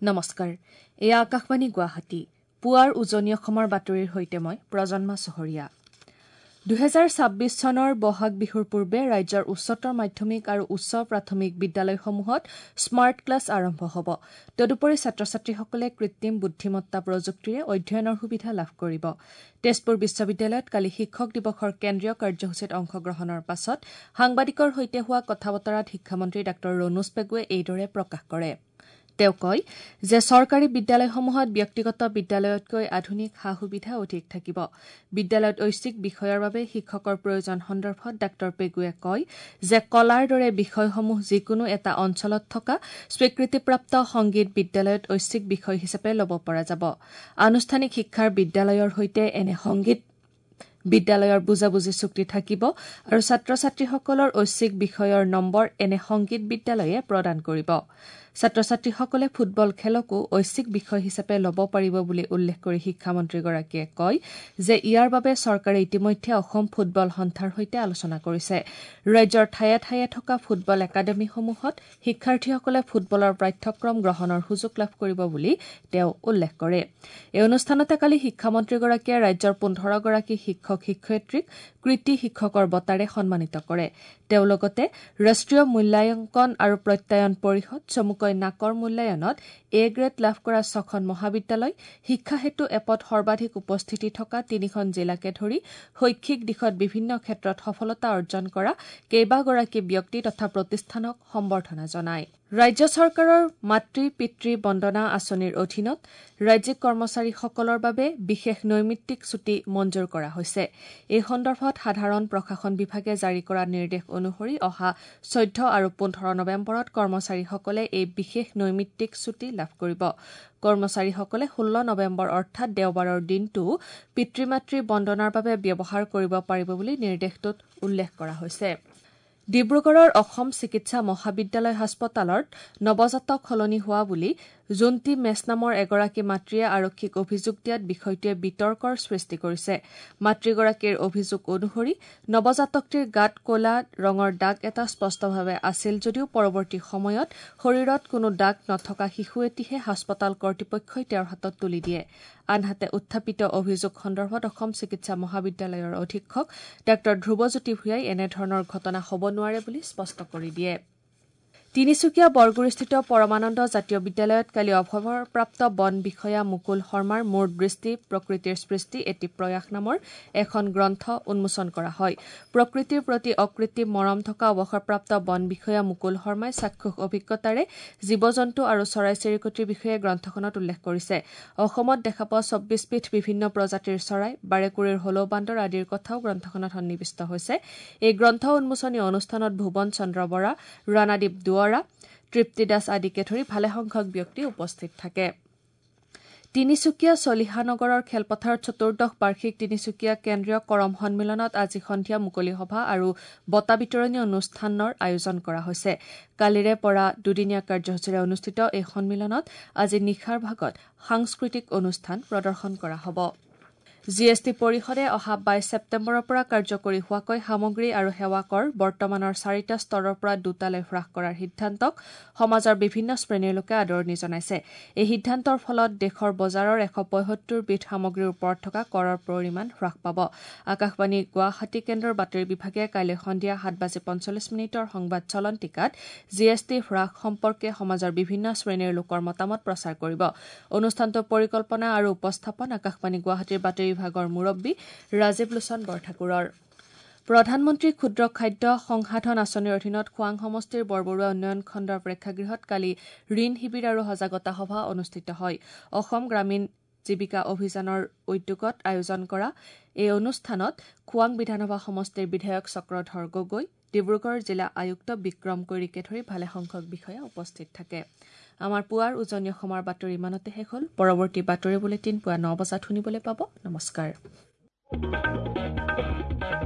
নমস্কাৰ এয়া আকাশবাণী গুৱাহাটী পুৱাৰ উজনি অসমৰ বাতৰিৰ সৈতে মই প্ৰজন্মা চহৰীয়া 2026 চনৰ বহাগ বিহুৰ পূৰ্বে ৰাজ্যৰ উচ্চতৰ মাধ্যমিক আৰু উচ্চ প্ৰাথমিক বিদ্যালয়সমূহত স্মাৰ্ট ক্লাছ আৰম্ভ হ'ব তদুপৰি ছাত্ৰ-ছাত্ৰীসকলে কৃত্ৰিম বুদ্ধিমত্তা প্ৰযুক্তিৰে অধ্যয়নৰ সুবিধা লাভ কৰিব তেজপুৰ বিশ্ববিদ্যালয়ত কালি শিক্ষক দিৱসৰ কেন্দ্ৰীয় কাৰ্যসূচীত অংশগ্ৰহণৰ পাছত সাংবাদিকৰ সৈতে হোৱা কথা-বতৰাত শিক্ষামন্ত্ৰী ডাঃ ৰণোজ পেগুৱে এইদৰে প্ৰকাশ কৰে তেওঁ কয় যে চৰকাৰী বিদ্যালয়সমূহত ব্যক্তিগত বিদ্যালয়তকৈ আধুনিক সা-সুবিধা অধিক থাকিব বিদ্যালয়ত ঐচ্ছিক বিষয়ৰ বাবে শিক্ষকৰ প্ৰয়োজন সন্দৰ্ভত ডাঃ পেগুৱে কয় যে কলাৰ দৰে বিষয়সমূহ যিকোনো এটা অঞ্চলত থকা স্বীকৃতিপ্ৰাপ্ত সংগীত বিদ্যালয়ত ঐচ্ছিক বিষয় হিচাপে ল'ব পৰা যাব আনুষ্ঠানিক শিক্ষাৰ বিদ্যালয়ৰ সৈতে এনে সংগীত বিদ্যালয়ৰ বুজাবুজি চুক্তি থাকিব আৰু ছাত্ৰ-ছাত্ৰীসকলৰ ঐচ্ছিক বিষয়ৰ নম্বৰ এনে সংগীত বিদ্যালয়ে প্ৰদান কৰিব ছাত্ৰ-ছাত্ৰীসকলে ফুটবল খেলকো ঐচ্ছিক বিষয় হিচাপে ল'ব পাৰিব বুলি উল্লেখ কৰি শিক্ষামন্ত্ৰীগৰাকীয়ে কয় যে ইয়াৰ বাবে চৰকাৰে ইতিমধ্যে অসম ফুটবল সন্থাৰ সৈতে আলোচনা কৰিছে ৰাজ্যৰ ঠায়ে ঠায়ে থকা ফুটবল একাডেমীসমূহত শিক্ষাৰ্থীসকলে ফুটবলৰ পাঠ্যক্ৰম গ্ৰহণৰ সুযোগ লাভ কৰিব বুলি তেওঁ উল্লেখ কৰে এই অনুষ্ঠানতে কালি শিক্ষামন্ত্ৰীগৰাকীয়ে ৰাজ্যৰ 15 গৰাকী শিক্ষক-শিক্ষয়িত্ৰীক কৃতি শিক্ষকৰ বঁটাৰে সন্মানিত কৰে তেওঁ লগতে ৰাষ্ট্ৰীয় মূল্যাংকন আৰু প্ৰত্যয়ন পৰিষদ চমুকৈ নাকৰ মূল্যায়নত এ গ্ৰেড লাভ কৰা 6খন মহাবিদ্যালয় শিক্ষা হেতু এপত সৰ্বাধিক উপস্থিতি থকা 3খন জিলাকে ধৰি শৈক্ষিক দিশত বিভিন্ন ক্ষেত্ৰত সফলতা অৰ্জন কৰা কেইবাগৰাকী ব্যক্তি তথা প্ৰতিষ্ঠানক সম্বৰ্ধনা জনায় ৰাজ্য চৰকাৰৰ মাতৃ-পিতৃ বন্দনা আঁচনিৰ অধীনত ৰাজ্যিক কৰ্মচাৰীসকলৰ বাবে বিশেষ নৈমিত্তিক ছুটী মঞ্জুৰ কৰা হৈছে এই সন্দৰ্ভত সাধাৰণ প্ৰশাসন বিভাগে জাৰি কৰা নিৰ্দেশ অনুসৰি অহা 14 আৰু 15 নৱেম্বৰত কৰ্মচাৰীসকলে এই বিশেষ নৈমিত্তিক ছুটী লাভ কৰিব কৰ্মচাৰীসকলে 16 নৱেম্বৰ অৰ্থাৎ দেওবাৰৰ দিনটো পিতৃ-মাতৃ বন্দনাৰ বাবে ব্যৱহাৰ কৰিব পাৰিব বুলি নিৰ্দেশটোত উল্লেখ কৰা হৈছে ডিব্ৰুগড়ৰ অসম চিকিৎসা মহাবিদ্যালয় হাস্পতালত নৱজাতক সলনি হোৱা বুলি জুন্তি মেছ নামৰ এগৰাকী মাতৃয়ে আৰক্ষীক অভিযোগ দিয়াত বিষয়টোৱে বিতৰ্কৰ সৃষ্টি কৰিছে মাতৃগৰাকীৰ অভিযোগ অনুসৰি নৱজাতকটিৰ গাত ক'লা ৰঙৰ দাগ এটা স্পষ্টভাৱে আছিল যদিও পৰৱৰ্তী সময়ত শৰীৰত কোনো দাগ নথকা শিশু এটিহে হাস্পতাল কৰ্তৃপক্ষই তেওঁৰ হাতত তুলি দিয়ে আনহাতে উত্থাপিত অভিযোগ সন্দৰ্ভত অসম চিকিৎসা মহাবিদ্যালয়ৰ অধীক্ষক ডাঃ ধ্ৰুৱজ্যোতি ভূঞাই এনেধৰণৰ ঘটনা হ'ব নোৱাৰে বুলি স্পষ্ট কৰি দিয়ে তিনিচুকীয়া বৰগুৰিস্থিত পৰমানন্দ জাতীয় বিদ্যালয়ত কালি অৱসৰপ্ৰাপ্ত বন বিষয়া মুকুল শৰ্মাৰ মোৰ দৃষ্টি প্ৰকৃতিৰ সৃষ্টি এটি প্ৰয়াস নামৰ এখন গ্ৰন্থ উন্মোচন কৰা হয় প্ৰকৃতিৰ প্ৰতি অকৃত্ৰিম মৰম থকা অৱসৰপ্ৰাপ্ত বন বিষয়া মুকুল শৰ্মাই চাক্ষুষ অভিজ্ঞতাৰে জীৱ-জন্তু আৰু চৰাই-চিৰিকটিৰ বিষয়ে গ্ৰন্থখনত উল্লেখ কৰিছে অসমত দেখা পোৱা 24 বিধ বিভিন্ন প্ৰজাতিৰ চৰাই বাৰেকুৰিৰ হলৌ বান্দৰ আদিৰ কথাও গ্ৰন্থখনত সন্নিৱিষ্ট হৈছে এই গ্ৰন্থ উন্মোচনী অনুষ্ঠানত ভুৱন চন্দ্ৰ বৰা ৰাণাদীপ তৃপ্তি দাস আদিকে ধৰি ভালেসংখ্যক ব্যক্তি উপস্থিত থাকে তিনিচুকীয়া চলিহানগৰৰ খেলপথাৰত চতুৰ্দশ বাৰ্ষিক তিনিচুকীয়া কেন্দ্ৰীয় কৰম সন্মিলনত আজি সন্ধিয়া মুকলি সভা আৰু বঁটা বিতৰণী অনুষ্ঠানৰ আয়োজন কৰা হৈছে কালিৰে পৰা দুদিনীয়া কাৰ্যসূচীৰে অনুষ্ঠিত এই সন্মিলনত আজি নিশাৰ ভাগত সাংস্কৃতিক অনুষ্ঠান প্ৰদৰ্শন কৰা হ'ব জিএছটি পৰিষদে অহা 22 ছেপ্টেম্বৰৰ পৰা কাৰ্যকৰী হোৱাকৈ সামগ্ৰী আৰু সেৱা কৰ বৰ্তমানৰ 4টা স্তৰৰ পৰা 2টালৈ হ্ৰাস কৰাৰ সিদ্ধান্তক সমাজৰ বিভিন্ন শ্ৰেণীৰ লোকে আদৰণি জনাইছে এই সিদ্ধান্তৰ ফলত দেশৰ বজাৰৰ 175 বিধ সামগ্ৰীৰ ওপৰত থকা কৰৰ পৰিমাণ হ্ৰাস পাব আকাশবাণী গুৱাহাটী কেন্দ্ৰৰ বাতৰি বিভাগে কাইলৈ সন্ধিয়া 7:45 সংবাদ চলন্তিকাত জিএছটি হ্ৰাস সম্পৰ্কে সমাজৰ বিভিন্ন শ্ৰেণীৰ লোকৰ মতামত প্ৰচাৰ কৰিব অনুষ্ঠানটোৰ পৰিকল্পনা আৰু উপস্থাপন আকাশবাণী গুৱাহাটীৰ বাতৰি বিভাগৰ মুৰব্বী ৰাজীৱ লোচন বৰঠাকুৰৰ প্ৰধানমন্ত্ৰী ক্ষুদ্ৰ খাদ্য সংসাধন আঁচনিৰ অধীনত খোৱাং সমষ্টিৰ বৰবৰুৱা উন্নয়ন খণ্ডৰ প্ৰেক্ষাগৃহত কালি ঋণ শিবিৰ আৰু সজাগতা সভা অনুষ্ঠিত হয় অসম গ্ৰামীণ জীৱিকা অভিযানৰ উদ্যোগত আয়োজন কৰা এই অনুষ্ঠানত খোৱাং বিধানসভা সমষ্টিৰ বিধায়ক চক্ৰধৰ গগৈ ডিব্ৰুগড় জিলা আয়ুক্ত বিক্ৰম কৈৰিকে ধৰি ভালেসংখ্যক বিষয়া উপস্থিত থাকে আমাৰ পুৱাৰ উজনি অসমৰ বাতৰি ইমানতে শেষ হ'ল পৰৱৰ্তী বাতৰি বুলেটিন পুৱা 9 বজাত শুনিবলৈ পাব নমস্কাৰ